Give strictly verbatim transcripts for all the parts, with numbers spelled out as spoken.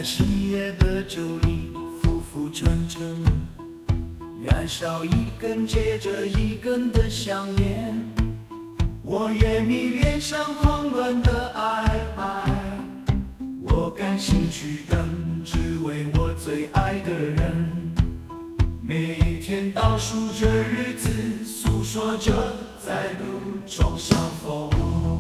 深夜的酒里浮浮沉沉，燃烧一根接着一根的香烟，我也迷恋上慌乱的爱，我甘心去等，只为我最爱的人。每天倒数着日子，诉说着在路中相逢。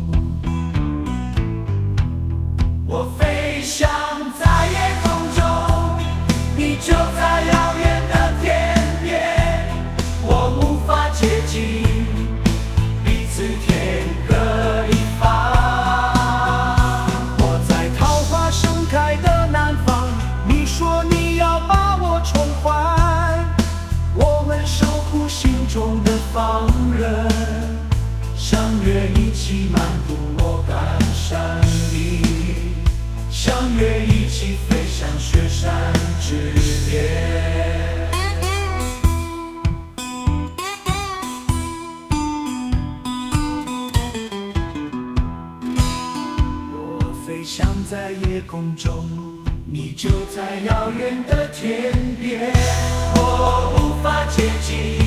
我飞翔在夜空中，你就在遥远的天边，我无法接近，彼此天各一方。我在桃花盛开的南方，你说你要把我宠坏，我们守护心中的放任，相约一起漫步莫干山里，相约一起飞向雪山之巅。我飞翔在夜空中，你就在遥远的天边，我无法接近，